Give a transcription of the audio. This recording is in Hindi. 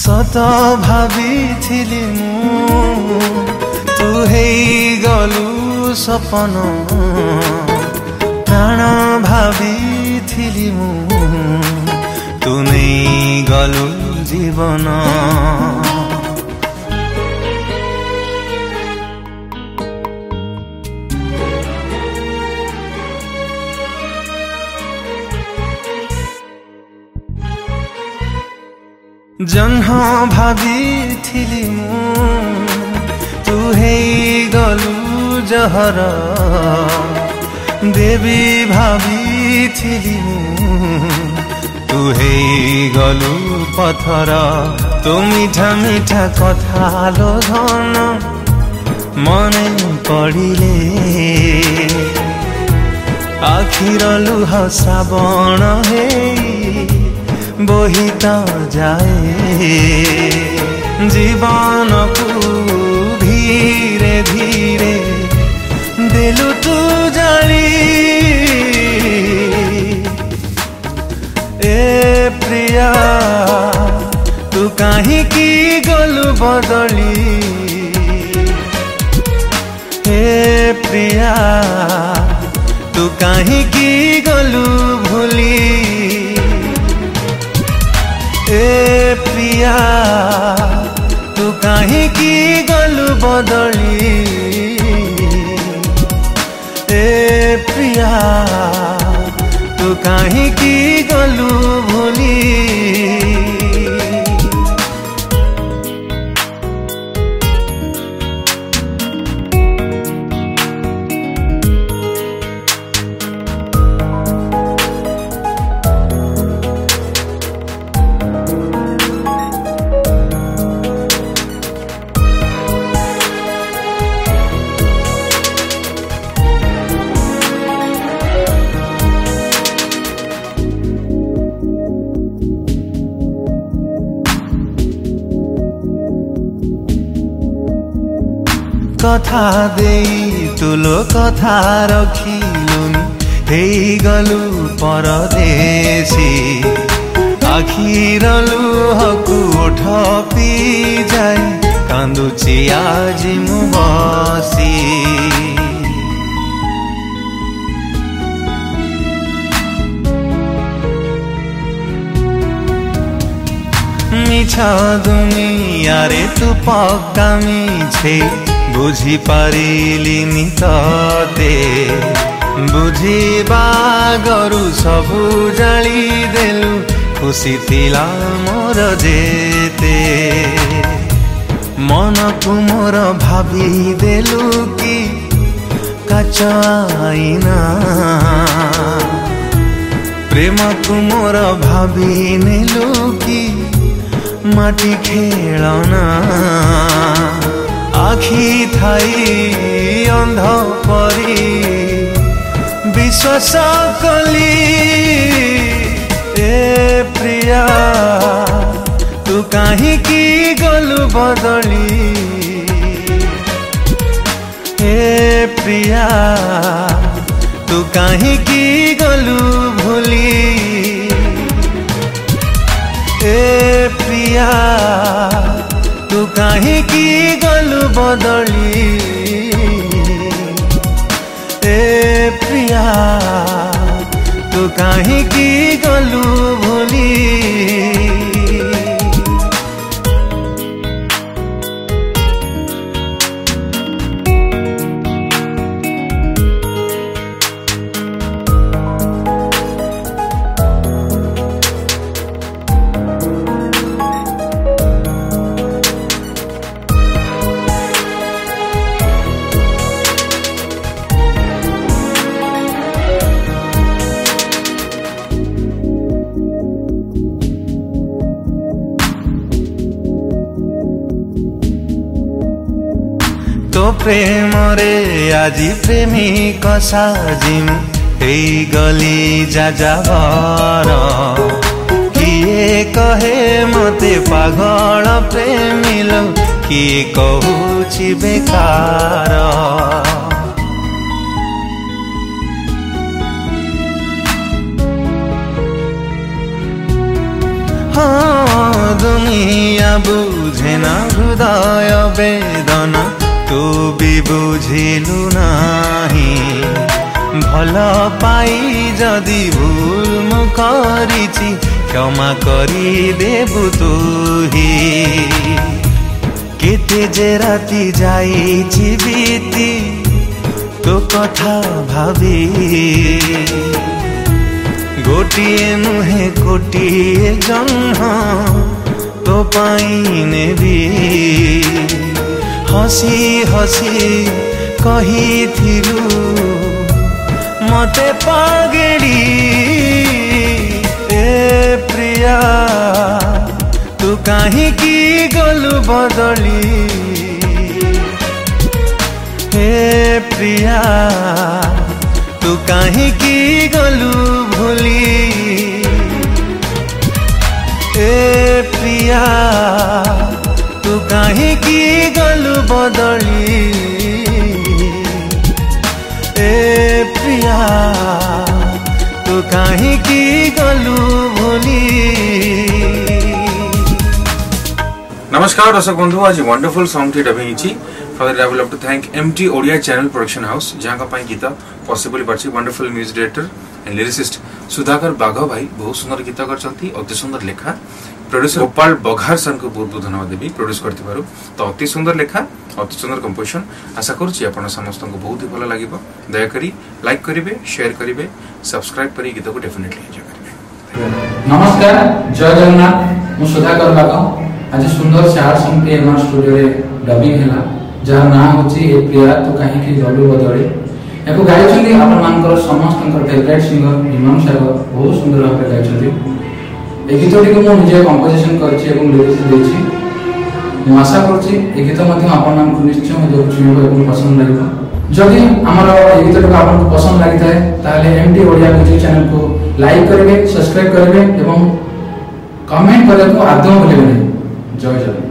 सत भाविथिली तू गलु सपन प्राण भाविथिली तू नहीं गलु जीवन जन्म भाविथिली तू गलु जहर देवी भाविथिली तू गलु पथर तू मीठा मीठा कथा लोधन मने पड़िले आखिर लुह श्रावण हे बोहिता जाए जीवन को धीरे धीरे दिलु तू जाली ए प्रिया तू कहीं की गलु बदली ए प्रिया तू कहीं की गलु भूली ए प्रिया तू कहीं की गलु बदली ए प्रिया तू कहीं की गलु भूली कथा देई तुलो कथा रखिलुनी हे गलु परदेशी आखिर लुहकु ओठ पी जाए कांदुची आज मु बसी मिछ दुनिया रे तू पक्का मिछे बुझी पारिलिनी तते बुझीबा गरु सबु जाली देलु खुशी थिला मोर जेते मन को मोर भाभी देलु कि काच आईना प्रेम को मोर भाभी नेलु कि माटी खेलना आखि थाई अंध परी विश्वास कली ए प्रिया तू कहीं की गलु बदली ए प्रिया तू कहीं की गलु भूली ए प्रिया तू कहीं की गलु बदली ए प्रिया तू कहीं की गलु भूली तो प्रेम रे आजी प्रेमिक साजिमु हे गली जाजावर किए कहे मते पागल प्रेमिल किए कहूची बेकार हाँ दुनिया बुझे ना हृदय वेदना तू भी बुझिलु नाही भल पाई जदि भूल मु करिछि क्षमा करी देबु तुही केते जे राति जाइछि बीती तो कथा भावी गोटिए नुहे कोटिए जन्म तो पाई नेबी हसी हसी कहिथिलु मते पागेड़ी ए प्रिया तू काहे की गलु बदली हे प्रिया तू काहे की गलु भूली ए प्रिया तू काहे की गलु बदली ए प्रिया तू काहे की गलु भूली। नमस्कार दर्शक बंधु, आज वंडरफुल सॉन्ग टी डबिंग इची for that I would love to thank M T Odia channel production house जहां का पाई गीत पॉसिबल परछि wonderful music director and lyricist Sudhakar Bagh भाई बहुत सुंदर गीत करछंती अति सुंदर लेखा प्रोड्यूसर गोपाल बघार सर को बहुत बहुत धन्यवाद देबी प्रोड्यूस करथिबारु तो अति सुंदर लेखा अति सुंदर कंपोजिशन आशा करूछि आपण समस्त को बहुत ही भलो लागिबो दया करी लाइक करिवे शेयर करिवे सब्सक्राइब करी गीत को डेफिनेटली एन्जॉय करिवे। नमस्कार जय जगन्नाथ मु सुधाकर बाघ आज सुंदर सार संगति एमआर स्टूडियो रे डबिंग हैला जहां नाम होची ए प्रिया तो काहे की गलु बदली एको गायछन्ती आपण मानकर समस्त फेवरेट सिंगर हिमांशु सागर बहुत सुंदर भाबे गायछन्ती ए गीतटी को मु निजे कंपोजिशन करछि एवं लिरिक्स देछि मु आशा करछि ए गीत मध्ये आपण मान को निश्चय मते सुनिबो एवं पसंद लागिबो जदि हमर ए गीतटी को आपण को पसंद लागि थाए ताले एमटी ओडिया म्यूजिक चैनल को लाइक करिवे सब्सक्राइब करिवे एवं कमेंट करे को आदौ भूलिबे नहीं। जय जय।